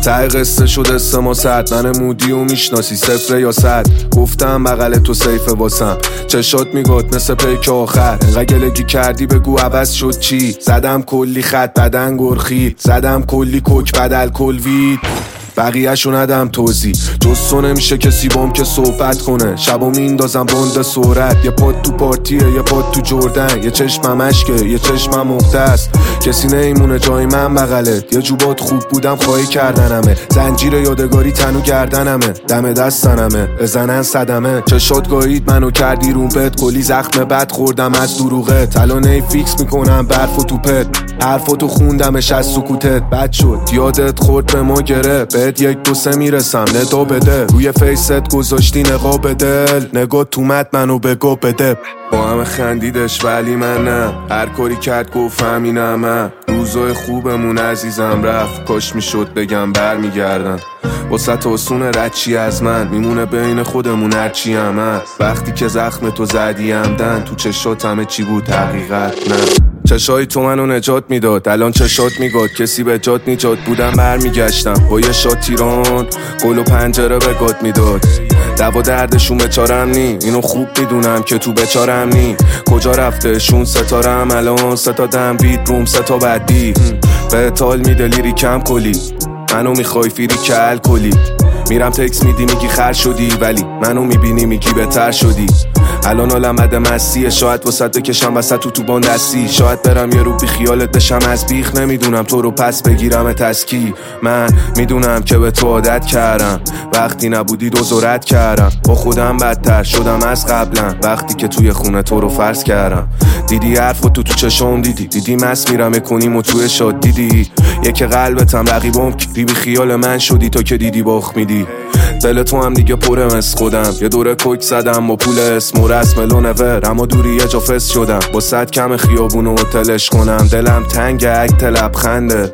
ته قصه شده 3 ماه سرد. من مودی و میشناسی 0 یا 100. گفتم بغل تو سیفه واسم، چشات میگفت مثل پیک آخر. انقدر گلگی کردی بگو عوض شد چی. زدم کلی خط بدن گرخید، زدم کلی کوک بدل کلوید. بقیه‌شو ندم توضیح، جز تو نمیشه کسی بام که صحبت کنه. شبا میندازم بند سرعت، یه پاد تو پارتیه یه پاد تو جردن. یه چشمم اشکه یه چشمم مختص، کسی نیمونه جای من بغلت. یه جوبات خوب بودم خواهی کردنمه، زنجیر یادگاری تنو گردنمه. دم دستنمه بزنن صدمه، چشات گاهید منو کردی رومپت. کلی زخم بد خوردم از دروغت، الان ای فیکس میکنم برف و توپت. حرفاتو خوندمش از سکوتت، بد شد یادت خورد به ما گره. بهت 1 2 3 میرسم ندا بده، روی فیست گذاشتی نقاب دل. نگاه تومت منو بگو بده. با همه خندیدش ولی من نه، هر کاری کرد گفت همینمه. روزای خوبمون عزیزم رفت، کاش میشد بگم برمیگردن. واسه آسونه رچی از من میمونه بین خودمون هرچی هم هست. وقتی که زخم تو زدی همدن، تو چشات همه چی بود حقیقت نه. چشای تو منو نجات میداد، الان چشات میگاد کسی به جات نجات. بودم برمیگشتم با یه شات تیران، گل و پنجره به گات میداد. دوا دردشون بچارم نی، اینو خوب میدونم که تو بچارم نی. کجا رفته شون ستارم الان، 3 تا دم بیت روم 3 تا بدی. به تال میده لیری کم کلی، منو میخوای فیری که الکلی. میرم تکس میدی میگی خر شدی، ولی منو میبینی میگی بهتر شدی. الان عالمد مسیه، شاید وسط بکشم وسط تو بان دستی. شاید برم یه رو بی خیالت بشم از بیخ، نمیدونم تو رو پس بگیرم تسکی. من میدونم که به تو عادت کردم، وقتی نبودی دوزارت کردم. با خودم بدتر شدم از قبلا، وقتی که توی خونه تو رو فرض کردم. دیدی حرفو تو چشام دیدی مس میرم کنیم و توی شاد دیدی. یک قلبتم رقیبم که بی خیال من شدی تا که دیدی باخ میدی. دل تو هم دیگه پره مثل خودم، یه دوره کوک زدم با پول اسم و رسم لونور. اما دوری یه جا فست شدم با 100 کم خیابون و هتلش کنم. دلم تنگ اکت لبخنده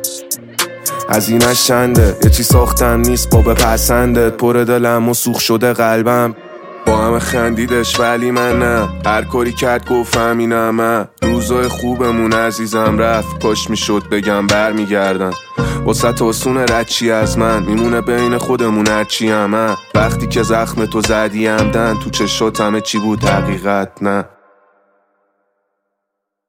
از اینش چنده، یه چی ساختم نیست با بپسندت. پر دلم و سوخ شده قلبم، با همه خندیدش ولی من نه. هر کاری کرد گفت همینمه. روزای خوبمون عزیزم رفت، کاش میشد بگم برمیگردن. واسه آسونه رچی از من میمونه بین خودمون هرچی همه. وقتی که زخم تو زدی همدن، تو چشات همه چی بود حقیقت نه.